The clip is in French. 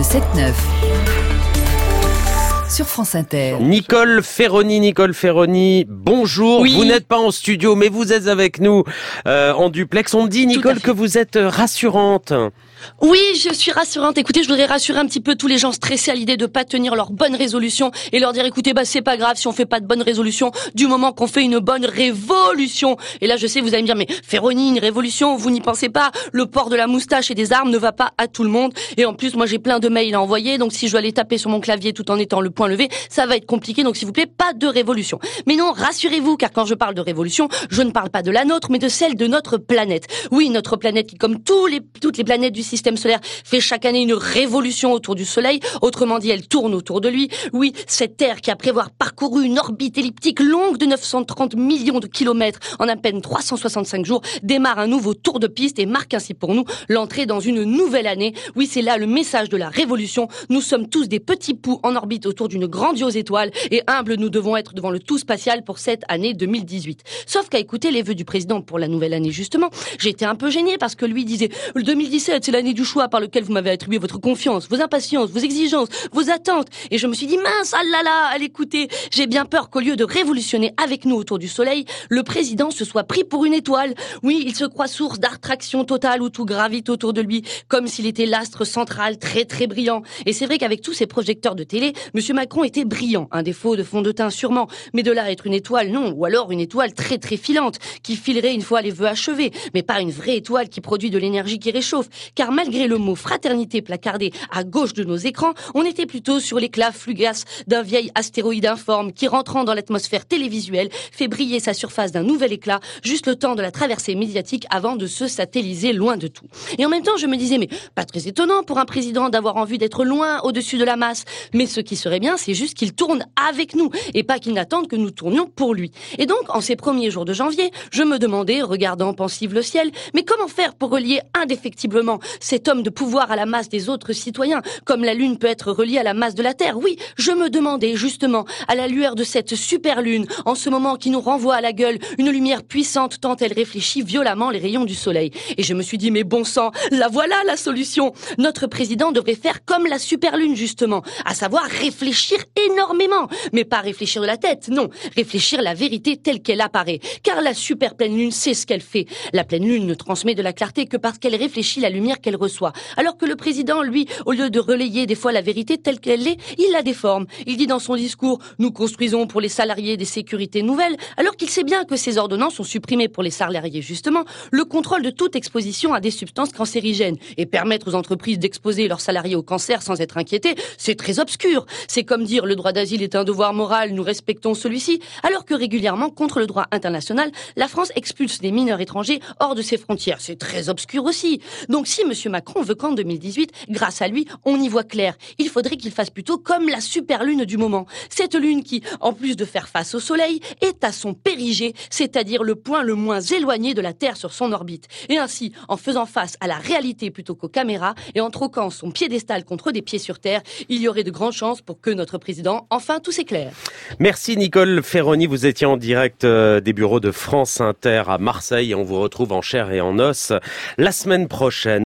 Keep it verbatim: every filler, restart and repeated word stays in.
Le sept neuf. Sur France Inter. Nicole Ferroni, Nicole Ferroni, bonjour. Oui. Vous n'êtes pas en studio, mais vous êtes avec nous euh, en duplex. On me dit, Nicole, que vous êtes rassurante. Oui, je suis rassurante. Écoutez, je voudrais rassurer un petit peu tous les gens stressés à l'idée de pas tenir leur bonne résolution et leur dire, écoutez, bah c'est pas grave si on fait pas de bonne résolution du moment qu'on fait une bonne révolution. Et là, je sais, vous allez me dire, mais Ferroni, une révolution, vous n'y pensez pas. Le port de la moustache et des armes ne va pas à tout le monde. Et en plus, moi, j'ai plein de mails à envoyer. Donc, si je dois aller taper sur mon clavier tout en étant le poing levé, ça va être compliqué. Donc, s'il vous plaît, pas de révolution. Mais non, rassurez-vous, car quand je parle de révolution, je ne parle pas de la nôtre, mais de celle de notre planète. Oui, notre planète qui, comme tous les, toutes les planètes du système solaire, fait chaque année une révolution autour du Soleil. Autrement dit, elle tourne autour de lui. Oui, cette Terre qui, après avoir parcouru une orbite elliptique longue de neuf cent trente millions de kilomètres en à peine trois cent soixante-cinq jours, démarre un nouveau tour de piste et marque ainsi pour nous l'entrée dans une nouvelle année. Oui, c'est là le message de la révolution. Nous sommes tous des petits poux en orbite autour d'une grandiose étoile et humbles nous devons être devant le tout spatial pour cette année deux mille dix-huit. Sauf qu'à écouter les vœux du président pour la nouvelle année justement, j'ai été un peu gênée parce que lui disait le deux mille dix-sept c'est l'année du choix par lequel vous m'avez attribué votre confiance, vos impatiences, vos exigences, vos attentes. Et je me suis dit, mince, ah là là, allez écoutez, j'ai bien peur qu'au lieu de révolutionner avec nous autour du Soleil, le président se soit pris pour une étoile. Oui, il se croit source d'attraction totale où tout gravite autour de lui, comme s'il était l'astre central très très brillant. Et c'est vrai qu'avec tous ces projecteurs de télé, Monsieur Macron était brillant, un défaut de fond de teint sûrement, mais de là à être une étoile, non, ou alors une étoile très très filante, qui filerait une fois les vœux achevés, mais pas une vraie étoile qui produit de l'énergie qui réchauffe, car malgré le mot fraternité placardé à gauche de nos écrans, on était plutôt sur l'éclat fugace d'un vieil astéroïde informe qui, rentrant dans l'atmosphère télévisuelle, fait briller sa surface d'un nouvel éclat, juste le temps de la traversée médiatique avant de se satelliser loin de tout. Et en même temps, je me disais, mais pas très étonnant pour un président d'avoir envie d'être loin au-dessus de la masse. Mais ce qui serait bien, c'est juste qu'il tourne avec nous et pas qu'il n'attende que nous tournions pour lui. Et donc, en ces premiers jours de janvier, je me demandais, regardant pensive le ciel, mais comment faire pour relier indéfectiblement cet homme de pouvoir à la masse des autres citoyens, comme la Lune peut être reliée à la masse de la Terre. Oui, je me demandais justement, à la lueur de cette super Lune, en ce moment qui nous renvoie à la gueule une lumière puissante tant elle réfléchit violemment les rayons du Soleil. Et je me suis dit, mais bon sang, la voilà la solution. Notre président devrait faire comme la super Lune justement, à savoir réfléchir énormément, mais pas réfléchir de la tête, non, réfléchir la vérité telle qu'elle apparaît. Car la super pleine Lune sait ce qu'elle fait. La pleine Lune ne transmet de la clarté que parce qu'elle réfléchit la lumière qu'elle reçoit. Alors que le président, lui, au lieu de relayer des fois la vérité telle qu'elle est, il la déforme. Il dit dans son discours, nous construisons pour les salariés des sécurités nouvelles, alors qu'il sait bien que ces ordonnances ont supprimé pour les salariés, justement, le contrôle de toute exposition à des substances cancérigènes. Et permettre aux entreprises d'exposer leurs salariés au cancer sans être inquiétés, c'est très obscur. C'est comme dire le droit d'asile est un devoir moral, nous respectons celui-ci, alors que régulièrement, contre le droit international, la France expulse des mineurs étrangers hors de ses frontières. C'est très obscur aussi. Donc si Monsieur Macron veut qu'en deux mille dix-huit, grâce à lui, on y voit clair. Il faudrait qu'il fasse plutôt comme la super lune du moment. Cette lune qui, en plus de faire face au soleil, est à son périgée, c'est-à-dire le point le moins éloigné de la Terre sur son orbite. Et ainsi, en faisant face à la réalité plutôt qu'aux caméras et en troquant son piédestal contre des pieds sur Terre, il y aurait de grandes chances pour que notre président, enfin, tout s'éclaire. Merci Nicole Ferroni, vous étiez en direct des bureaux de France Inter à Marseille et on vous retrouve en chair et en os la semaine prochaine.